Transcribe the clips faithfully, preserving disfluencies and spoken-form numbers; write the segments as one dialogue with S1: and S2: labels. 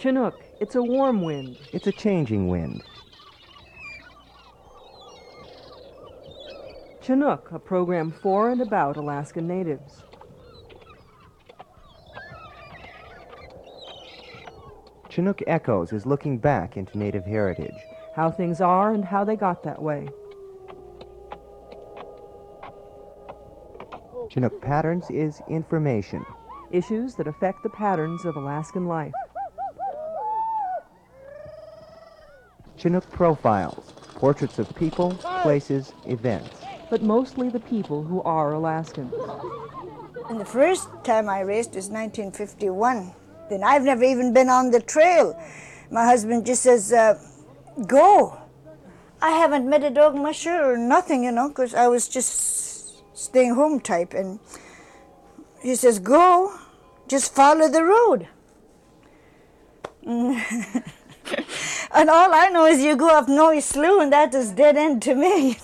S1: Chinook, it's a warm wind.
S2: It's a changing wind.
S1: Chinook, a program for and about Alaskan natives.
S2: Chinook Echoes is looking back into Native heritage.
S1: How things are and how they got that way.
S2: Chinook Patterns is information.
S1: Issues that affect the patterns of Alaskan life.
S2: Chinook Profiles, portraits of people, places, events.
S1: But mostly the people who are Alaskans.
S3: And the first time I raced was nineteen fifty-one. Then I've never even been on the trail. My husband just says, uh, go. I haven't met a dog musher or nothing, you know, because I was just staying home type. And he says, go, just follow the road. And all I know is you go up Noise Slough, and that is dead end to me.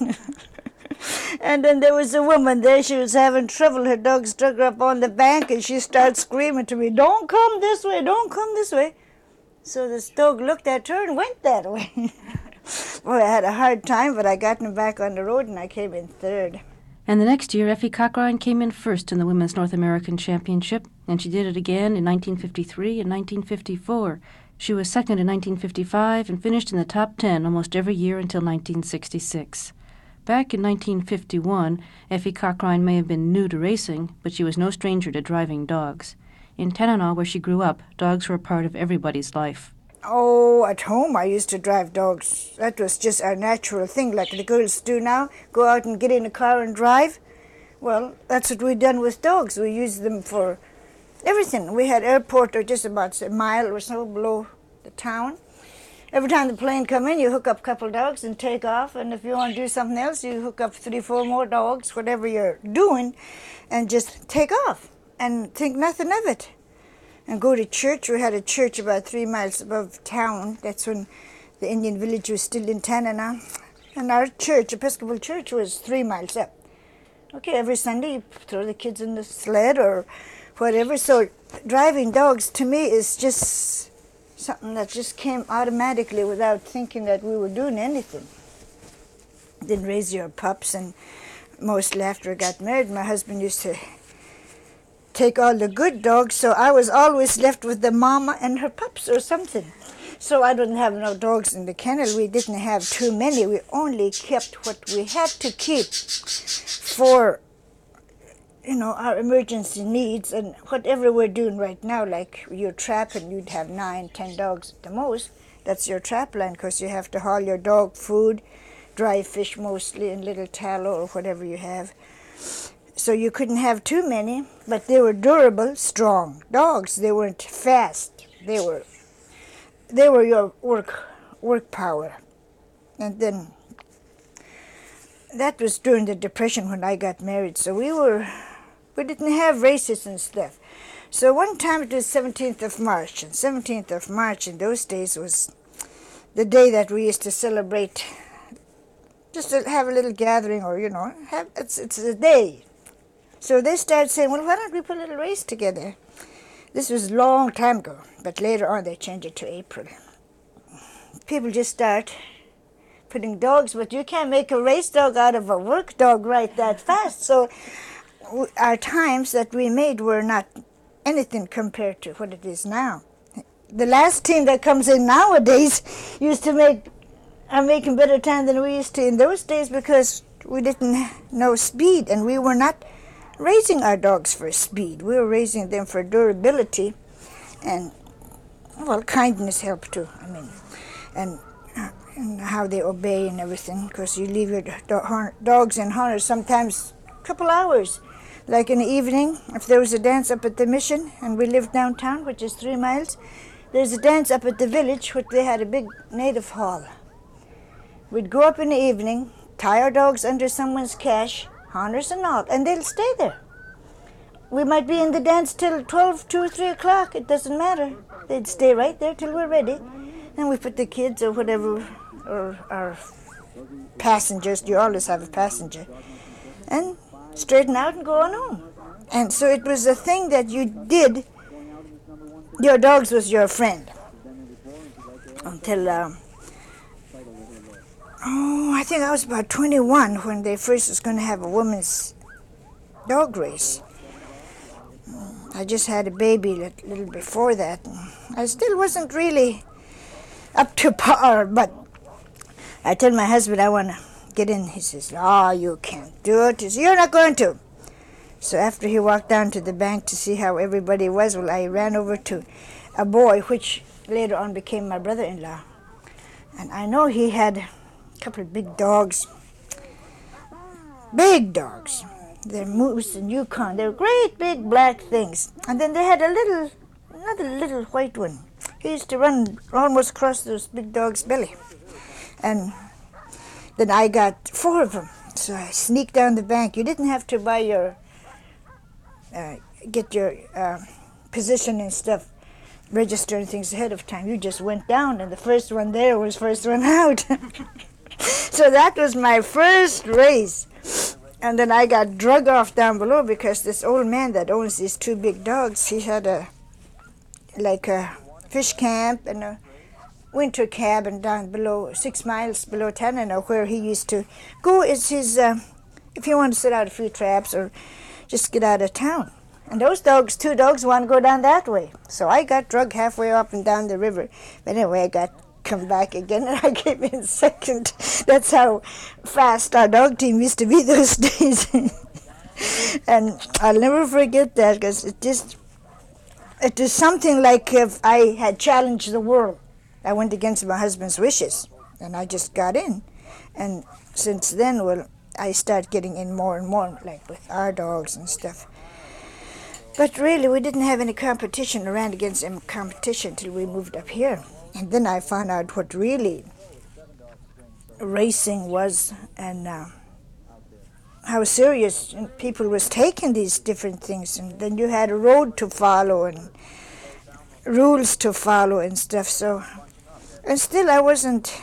S3: And then there was a woman there, she was having trouble. Her dog stuck her up on the bank, and she started screaming to me, don't come this way, don't come this way. So this dog looked at her and went that way. Boy, I had a hard time, but I got him back on the road, and I came in third.
S4: And the next year, Effie Cochrane came in first in the Women's North American Championship, and she did it again in nineteen fifty-three and nineteen fifty-four. She was second in nineteen fifty-five and finished in the top ten almost every year until nineteen sixty-six. Back in nineteen fifty-one, Effie Cochrane may have been new to racing, but she was no stranger to driving dogs. In Tanana, where she grew up, dogs were a part of everybody's life.
S3: Oh, at home I used to drive dogs. That was just our natural thing, like the girls do now. Go out and get in a car and drive. Well, that's what we done with dogs. We used them for everything. We had airport or just about a mile or so below the town. Every time the plane come in, you hook up a couple dogs and take off. And if you want to do something else, you hook up three, four more dogs, whatever you're doing, and just take off and think nothing of it. And go to church. We had a church about three miles above town. That's when the Indian village was still in Tanana. And our church, Episcopal church, was three miles up. Okay, every Sunday you throw the kids in the sled or whatever. So driving dogs to me is just something that just came automatically without thinking that we were doing anything. Then raise your pups, and mostly after I got married, my husband used to take all the good dogs, so I was always left with the mama and her pups or something. So I didn't have no dogs in the kennel. We didn't have too many. We only kept what we had to keep for, you know, our emergency needs and whatever we're doing right now. Like you're trapping, you'd have nine, ten dogs at the most. That's your trap line, because you have to haul your dog food, dry fish mostly, and little tallow or whatever you have. So you couldn't have too many, but they were durable, strong dogs. They weren't fast. They were, they were your work, work power. And then that was during the Depression when I got married. So we were, we didn't have races and stuff. So one time it was seventeenth of March, and seventeenth of March in those days was the day that we used to celebrate, just to have a little gathering, or, you know, have, it's, it's a day. So they started saying, well, why don't we put a little race together? This was a long time ago, but later on they changed it to April. People just start putting dogs, but you can't make a race dog out of a work dog right that fast. So our times that we made were not anything compared to what it is now. The last team that comes in nowadays used to make, are making better time than we used to in those days, because we didn't know speed, and we were not raising our dogs for speed. We were raising them for durability and, well, kindness helped too. I mean, and, and how they obey and everything, because you leave your do- dogs in harness sometimes a couple hours. Like in the evening, if there was a dance up at the mission, and we lived downtown, which is three miles, there's a dance up at the village, which they had a big native hall. We'd go up in the evening, tie our dogs under someone's cache, harness and all, and they'll stay there. We might be in the dance till twelve, two, three o'clock, it doesn't matter. They'd stay right there till we're ready. And we put the kids or whatever, or our passengers, you always have a passenger, and straighten out and go on home. And so it was a thing that you did. Your dogs was your friend. until, uh, oh, I think I was about twenty-one when they first was going to have a women's dog race. I just had a baby a little before that. I still wasn't really up to par, but I tell my husband I want to get in. He says, oh, you can't do it. He says, you're not going to. So after he walked down to the bank to see how everybody was, well, I ran over to a boy, which later on became my brother-in-law. And I know he had a couple of big dogs, big dogs. They're moose and Yukon. They're great big black things. And then they had a little, another little white one. He used to run almost across those big dogs' belly. And then I got four of them. So I sneaked down the bank. You didn't have to buy your, uh, get your uh, position and stuff, register and things ahead of time. You just went down, and the first one there was first one out. So that was my first race. And then I got drug off down below because this old man that owns these two big dogs, he had a, like a fish camp and a winter cabin down below, six miles below Tanana, where he used to go. Is his, uh, if you want to set out a few traps or just get out of town. And those dogs, two dogs, want to go down that way. So I got drug halfway up and down the river. But anyway, I got come back again, and I came in second. That's how fast our dog team used to be those days. And I'll never forget that, because it just, it is something like if I had challenged the world. I went against my husband's wishes, and I just got in. And since then, well, I started getting in more and more, like with our dogs and stuff. But really, we didn't have any competition, or ran against any competition till we moved up here. And then I found out what really racing was, and uh, how serious people was taking these different things. And then you had a road to follow and rules to follow and stuff. So, and still I wasn't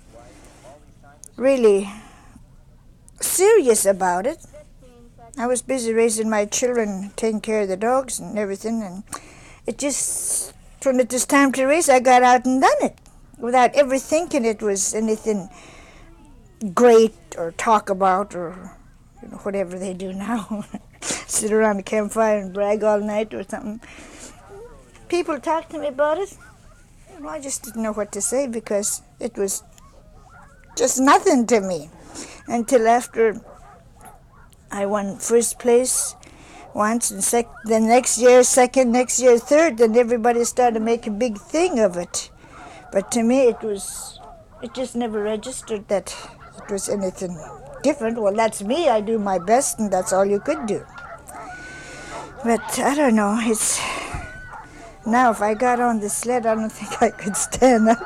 S3: really serious about it. I was busy raising my children, taking care of the dogs and everything, and it just, when it was time to race, I got out and done it without ever thinking it was anything great or talk about or, you know, whatever they do now. Sit around the campfire and brag all night or something. People talked to me about it. Well, I just didn't know what to say, because it was just nothing to me until after I won first place once, and sec the next year second, next year third, and everybody started to make a big thing of it. But to me, it was, it just never registered that it was anything different. Well, that's me. I do my best, and that's all you could do. But I don't know. It's now, if I got on the sled, I don't think I could stand up.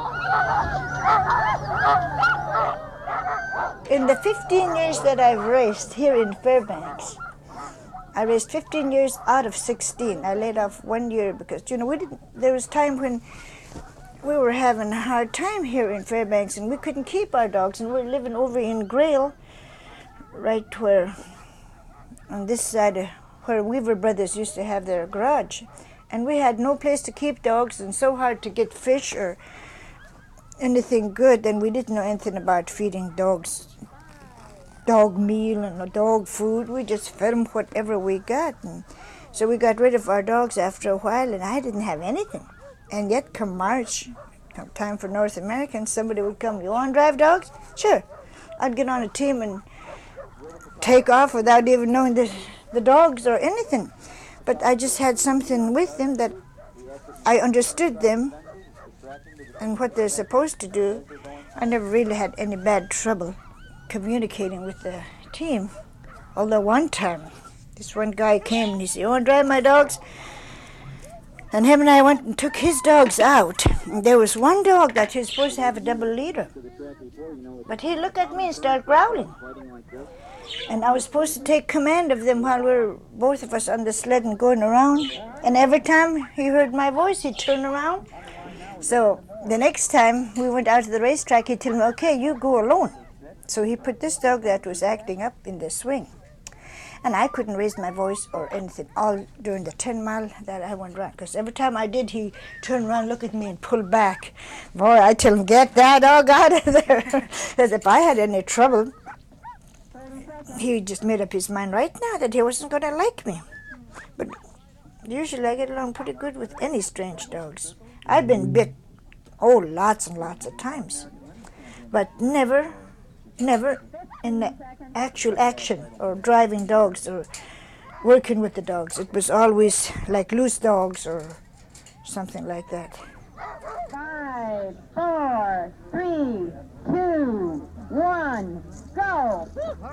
S3: In the fifteen years that I've raced here in Fairbanks, I raced fifteen years out of sixteen. I laid off one year because, you know, we didn't, there was time when we were having a hard time here in Fairbanks, and we couldn't keep our dogs, and we were living over in Grail, right where, on this side of where Weaver Brothers used to have their garage. And we had no place to keep dogs, and so hard to get fish or anything good, and we didn't know anything about feeding dogs dog meal and dog food. We just fed them whatever we got. And so we got rid of our dogs after a while, and I didn't have anything. And yet, come March, come time for North American, somebody would come, you want to drive dogs? Sure. I'd get on a team and take off without even knowing the, the dogs or anything. But I just had something with them that I understood them and what they're supposed to do. I never really had any bad trouble communicating with the team. Although one time, this one guy came and he said, you want to drive my dogs? And him and I went and took his dogs out. And there was one dog that he was supposed to have a double leader. But he looked at me and started growling. And I was supposed to take command of them while we were both of us on the sled and going around. And every time he heard my voice, he'd turn around. So the next time we went out to the racetrack, he'd tell me, okay, you go alone. So he put this dog that was acting up in the swing. And I couldn't raise my voice or anything all during the ten mile that I went around. Because every time I did, he turned around, looked at me, and pulled back. Boy, I tell him, get that dog out of there. Because if I had any trouble, he just made up his mind right now that he wasn't going to like me. But usually I get along pretty good with any strange dogs. I've been bit, oh, lots and lots of times. But never, never in the actual action or driving dogs or working with the dogs. It was always like loose dogs or something like that.
S5: Five, four, three, two, one, go!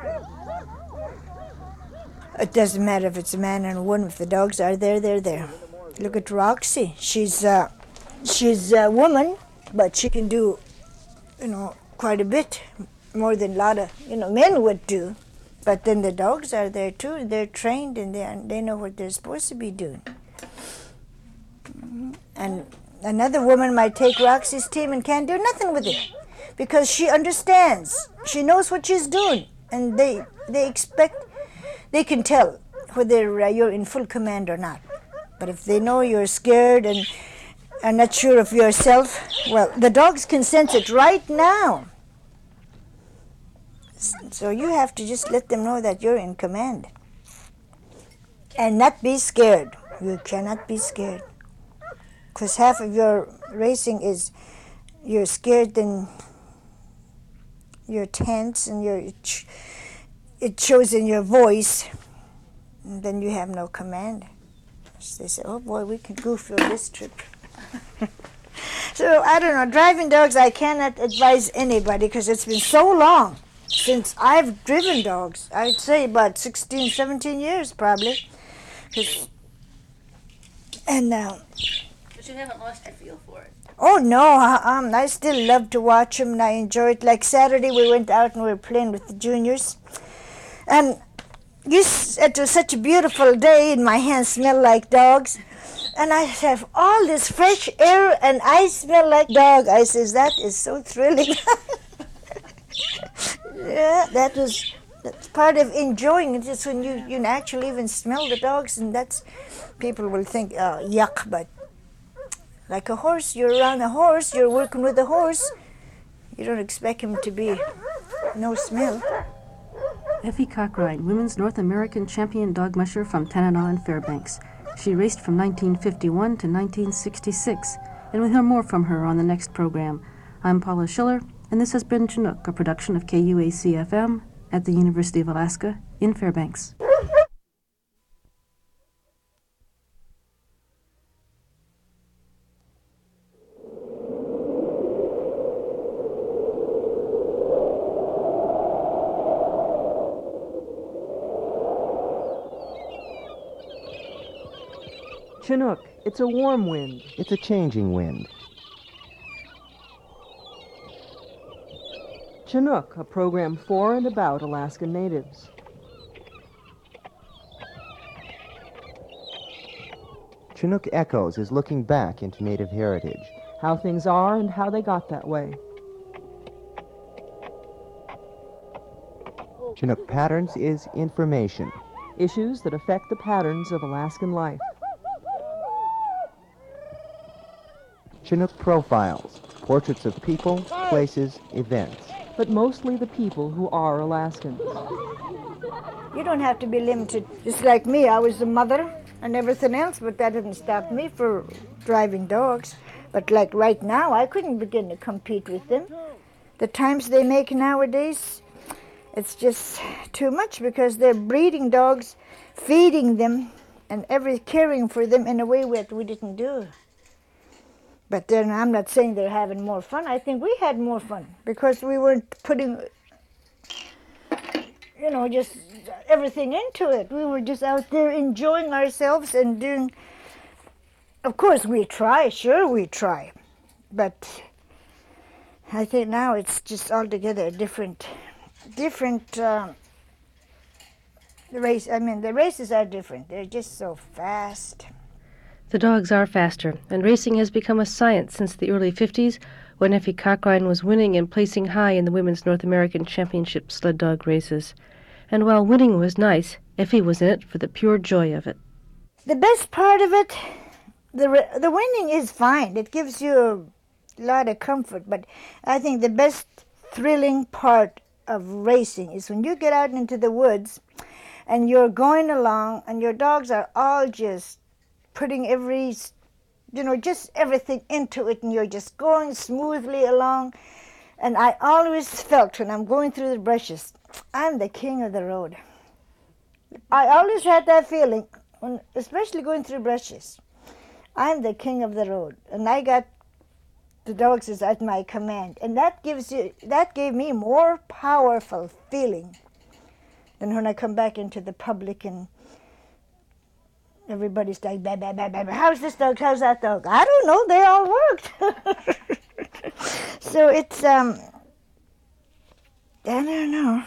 S3: It doesn't matter if it's a man and a woman. If the dogs are there, they're there. Look at Roxy. She's uh, she's a woman, but she can do, you know, quite a bit more than a lot of, you know, men would do. But then the dogs are there too. They're trained and they they know what they're supposed to be doing. And another woman might take Roxy's team and can't do nothing with it because she understands. She knows what she's doing, and they they expect. They can tell whether uh, you're in full command or not. But if they know you're scared and are not sure of yourself, well, the dogs can sense it right now. So you have to just let them know that you're in command. And not be scared. You cannot be scared. Because half of your racing is you're scared, then you're tense, and you're... it shows in your voice, and then you have no command. So they say, oh boy, we can goof on this trip. So, I don't know, driving dogs, I cannot advise anybody because it's been so long since I've driven dogs. I'd say about sixteen, seventeen years probably. 'Cause, and uh,
S4: But you haven't lost your feel for it.
S3: oh no, uh, um, I still love to watch them and I enjoy it. Like Saturday we went out and we were playing with the juniors. And this, it was such a beautiful day, and my hands smell like dogs. And I have all this fresh air, and I smell like dog. I says, that is so thrilling. Yeah, that was that's part of enjoying it. It's when you, you actually even smell the dogs, and that's, people will think, oh, yuck, but like a horse, you're around a horse, you're working with a horse, you don't expect him to be no smell.
S4: Effie Cochrane, Women's North American Champion Dog Musher from Tanana and Fairbanks. She raced from nineteen fifty-one to nineteen sixty-six, and we'll hear more from her on the next program. I'm Paula Schiller, and this has been Chinook, a production of K U A C F M at the University of Alaska in Fairbanks.
S1: Chinook, it's a warm wind.
S2: It's a changing wind.
S1: Chinook, a program for and about Alaska Natives.
S2: Chinook Echoes is looking back into Native heritage.
S1: How things are and how they got that way.
S2: Chinook Patterns is information.
S1: Issues that affect the patterns of Alaskan life.
S2: Chinook Profiles, portraits of people, places, events.
S1: But mostly the people who are Alaskans.
S3: You don't have to be limited. Just like me, I was a mother and everything else, but that didn't stop me for driving dogs. But like right now, I couldn't begin to compete with them. The times they make nowadays, it's just too much because they're breeding dogs, feeding them, and every caring for them in a way that we didn't do. But then I'm not saying they're having more fun. I think we had more fun because we weren't putting, you know, just everything into it. We were just out there enjoying ourselves and doing, of course we try, sure we try. But I think now it's just altogether a different, different uh, race. I mean, the races are different. They're just so fast.
S6: The dogs are faster, and racing has become a science since the early fifties, when Effie Cochrane was winning and placing high in the Women's North American Championship sled dog races. And while winning was nice, Effie was in it for the pure joy of it.
S3: The best part of it, the re- the winning is fine. It gives you a lot of comfort, but I think the best thrilling part of racing is when you get out into the woods and you're going along and your dogs are all just putting every, you know, just everything into it, and you're just going smoothly along. And I always felt when I'm going through the brushes, I'm the king of the road. I always had that feeling, when, especially going through brushes. I'm the king of the road, and I got the dogs is at my command, and that gives you that gave me more powerful feeling than when I come back into the public and everybody's like, bah, bah, bah, bah, bah. How's this dog? How's that dog? I don't know. They all worked. So it's um, I don't know.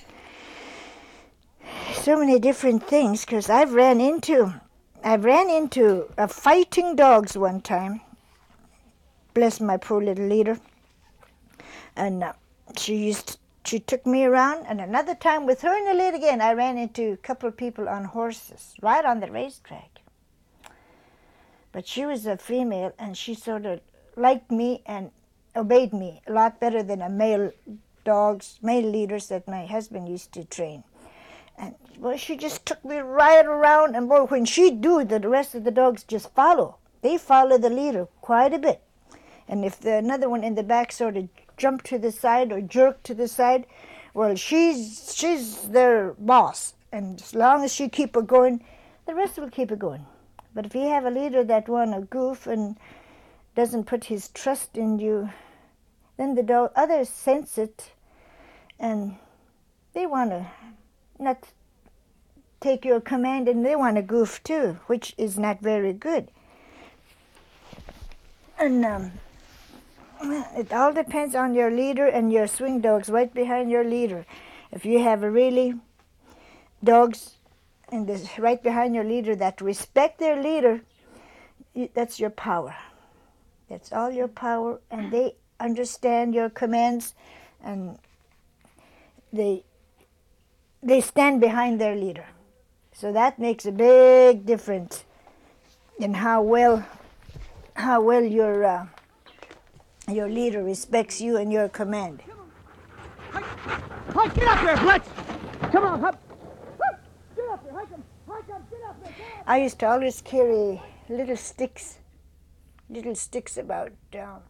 S3: So many different things, because I've ran into, I ran into a fighting dogs one time. Bless my poor little leader. And uh, she used, she took me around, and another time with her in the lead again, I ran into a couple of people on horses, right on the racetrack. But she was a female, and she sort of liked me and obeyed me a lot better than a male dogs, male leaders that my husband used to train. And well, she just took me right around, and boy, when she do, the rest of the dogs just follow. They follow the leader quite a bit. And if the another one in the back sort of jumped to the side or jerked to the side, well, she's she's their boss. And as long as she keep it going, the rest will keep it going. But if you have a leader that wanna goof and doesn't put his trust in you, then the dog, others sense it, and they wanna not take your command, and they wanna goof too, which is not very good. And um, it all depends on your leader and your swing dogs right behind your leader. If you have a really dogs and this right behind your leader that respect their leader, that's your power. That's all your power, and they understand your commands, and they they stand behind their leader. So that makes a big difference in how well how well your uh, your leader respects you and your command.
S7: Hi, get up there, Blitz! Come on, hop! Get up there, hike him! Hike him, get up there!
S3: I used to always carry little sticks, little sticks about um,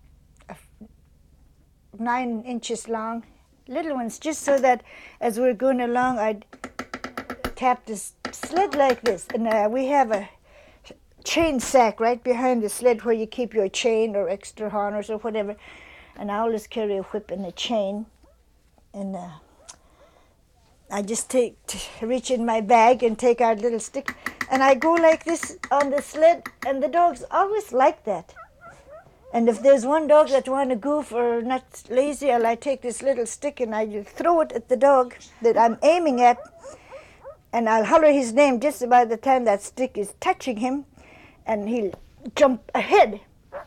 S3: nine inches long, little ones, just so that as we're going along, I'd tap this sled like this. And uh, we have a chain sack right behind the sled where you keep your chain or extra harness or whatever. And I always carry a whip and a chain. And uh, I just take, reach in my bag and take out a little stick. And I go like this on the sled, and the dogs always like that. And if there's one dog that want to goof or not lazy, I'll I take this little stick and I throw it at the dog that I'm aiming at, and I'll holler his name just about the time that stick is touching him, and he'll jump ahead.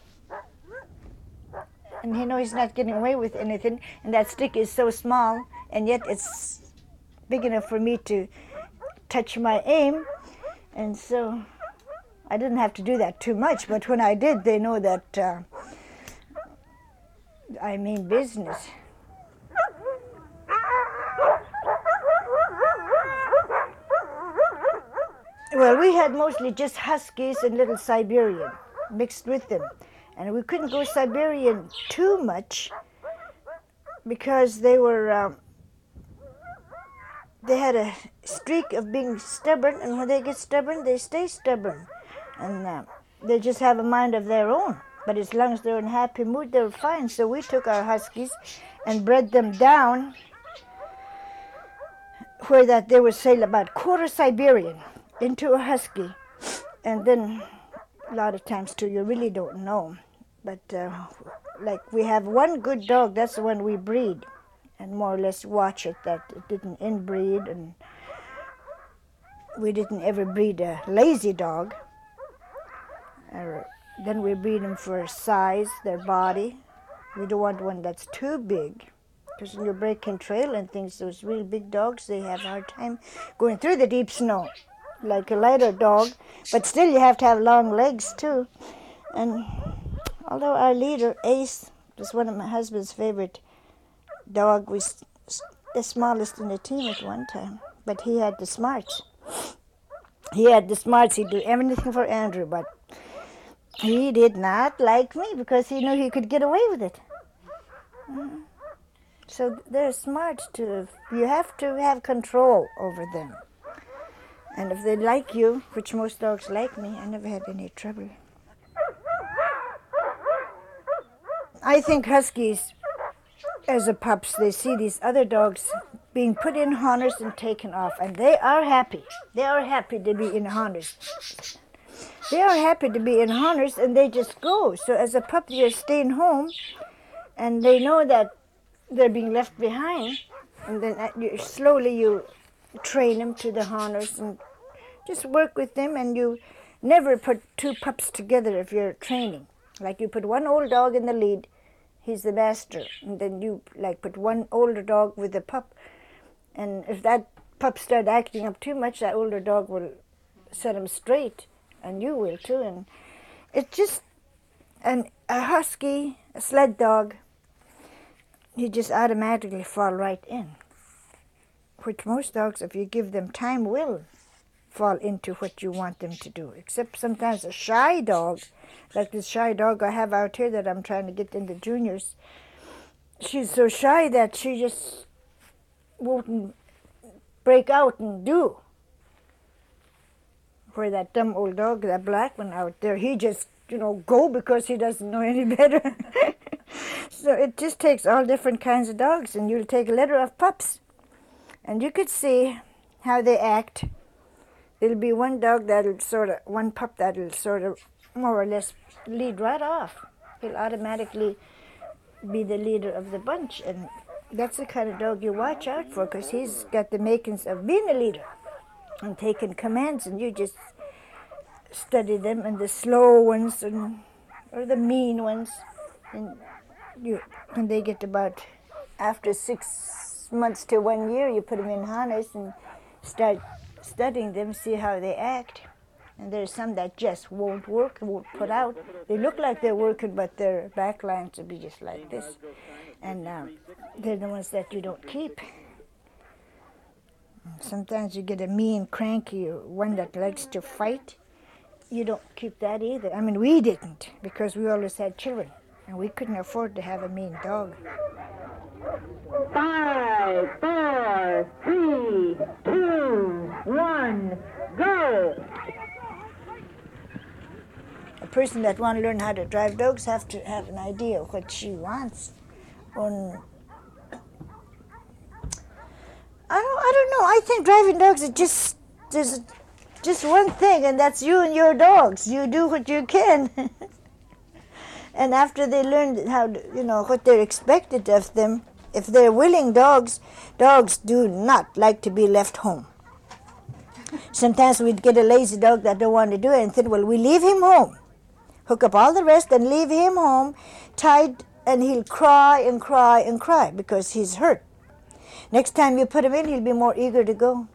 S3: And he knows he's not getting away with anything, and that stick is so small, and yet it's big enough for me to touch my aim, and so I didn't have to do that too much, but when I did, they know that uh, I mean business. Well, we had mostly just Huskies and little Siberian mixed with them. And we couldn't go Siberian too much because they were, um, they had a streak of being stubborn, and when they get stubborn, they stay stubborn. And uh, they just have a mind of their own. But as long as they're in a happy mood, they're fine. So we took our Huskies and bred them down where that they would say about quarter Siberian into a Husky. And then a lot of times too, you really don't know. But uh, like we have one good dog, that's the one we breed. And more or less watch it that it didn't inbreed, and we didn't ever breed a lazy dog. Or then we breed them for size, their body. We don't want one that's too big. Because when you're breaking trail and things, those real big dogs, they have a hard time going through the deep snow, like a lighter dog. But still, you have to have long legs, too. And although our leader, Ace, was one of my husband's favorite dog, was the smallest in the team at one time. But he had the smarts. He had the smarts. He'd do everything for Andrew, but he did not like me because he knew he could get away with it. Mm-hmm. So they're smart too. You have to have control over them. And if they like you, which most dogs like me, I never had any trouble. I think Huskies, as a pups, they see these other dogs being put in harness and taken off, and they are happy. They are happy to be in harness. They are happy to be in harness, and they just go. So as a pup, you're staying home, and they know that they're being left behind, and then you, slowly you train them to the harness and just work with them, and you never put two pups together if you're training. Like you put one old dog in the lead, he's the master, and then you like put one older dog with the pup, and if that pup start acting up too much, that older dog will set him straight, and you will too. And it's just, and a husky, a sled dog, you just automatically fall right in. Which most dogs, if you give them time, will fall into what you want them to do. Except sometimes a shy dog, like this shy dog I have out here that I'm trying to get into juniors. She's so shy that she just won't break out and do. Where that dumb old dog, that black one out there, he just, you know, go because he doesn't know any better. So it just takes all different kinds of dogs, and you'll take a litter of pups, and you could see how they act. There'll be one dog that'll sort of, one pup that'll sort of more or less lead right off. He'll automatically be the leader of the bunch, and that's the kind of dog you watch out for, because he's got the makings of being a leader and taking commands, and you just study them, and the slow ones and or the mean ones, and you when they get about after six months to one year, you put them in harness and start studying them, see how they act. And there's some that just won't work, won't put out. They look like they're working, but their back lines will be just like this. And um, they're the ones that you don't keep. Sometimes you get a mean, cranky one that likes to fight. You don't keep that either. I mean, we didn't, because we always had children, and we couldn't afford to have a mean dog.
S5: Five, four, three, two, one, go!
S3: A person that wants to learn how to drive dogs have to have an idea of what she wants. On, I don't, I don't know. I think driving dogs is just there's just one thing, and that's you and your dogs. You do what you can, and after they learn how to, you know, what they're expected of them, if they're willing dogs, dogs do not like to be left home. Sometimes we'd get a lazy dog that don't want to do anything. Well, we leave him home, hook up all the rest, and leave him home tied, and he'll cry and cry and cry because he's hurt. Next time you put him in, he'll be more eager to go.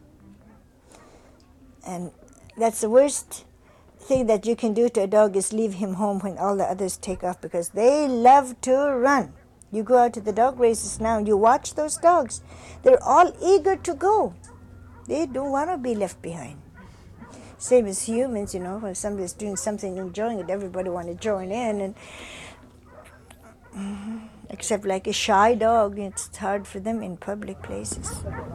S3: And that's the worst thing that you can do to a dog, is leave him home when all the others take off, because they love to run. You go out to the dog races now and you watch those dogs. They're all eager to go. They don't want to be left behind. Same as humans, you know, when somebody's doing something, enjoying it, everybody want to join in. And mm-hmm. Except like a shy dog, it's hard for them in public places.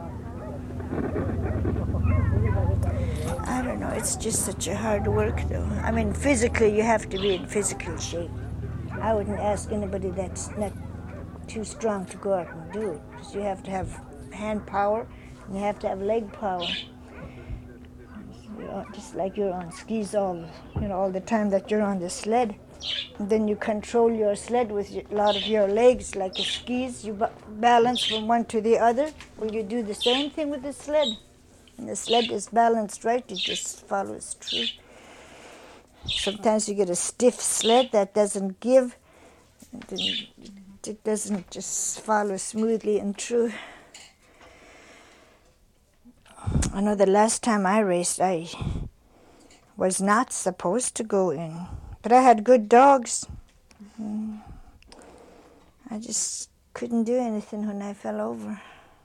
S3: I don't know, it's just such a hard work though. I mean, physically you have to be in physical shape. I wouldn't ask anybody that's not too strong to go out and do it, because you have to have hand power and you have to have leg power. You're just like you're on skis all, you know, all the time that you're on the sled. And then you control your sled with a lot of your legs, like the skis. You ba- balance from one to the other. Well, you do the same thing with the sled. And the sled is balanced right, it just follows through. Sometimes you get a stiff sled that doesn't give. And then you it doesn't just follow smoothly and true. I know the last time I raced, I was not supposed to go in, but I had good dogs. Mm. I just couldn't do anything when I fell over.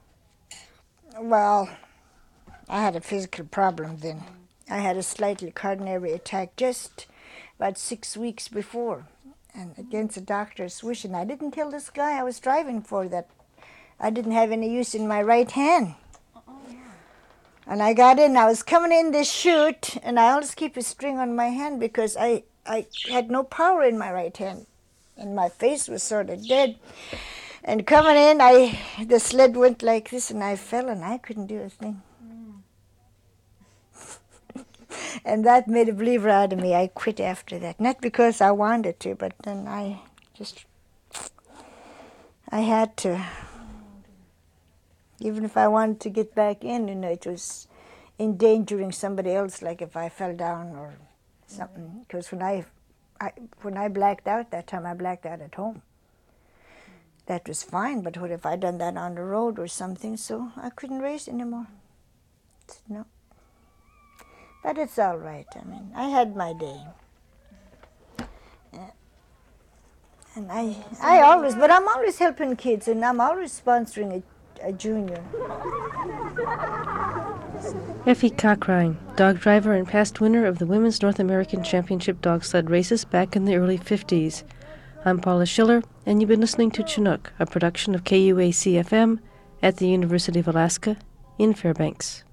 S3: Well, I had a physical problem then. I had a slightly coronary attack just about six weeks before, and against the doctor's wish. And I didn't tell this guy I was driving for that I didn't have any use in my right hand. And I got in, I was coming in this chute, and I always keep a string on my hand because I, I had no power in my right hand, and my face was sort of dead. And coming in, I the sled went like this, and I fell, and I couldn't do a thing. Mm. And that made a believer out of me. I quit after that, not because I wanted to, but then I just, I had to. Even if I wanted to get back in, you know, it was endangering somebody else, like if I fell down or something. Because when I, I, when I blacked out that time, I blacked out at home. That was fine, but what if I done that on the road or something? So I couldn't race anymore. No. But it's all right. I mean, I had my day. Yeah. And I, I always, but I'm always helping kids, and I'm always sponsoring a a junior.
S6: Effie Cochrane, dog driver and past winner of the Women's North American Championship dog sled races back in the early fifties. I'm Paula Schiller, and you've been listening to Chinook, a production of K U A C F M at the University of Alaska in Fairbanks.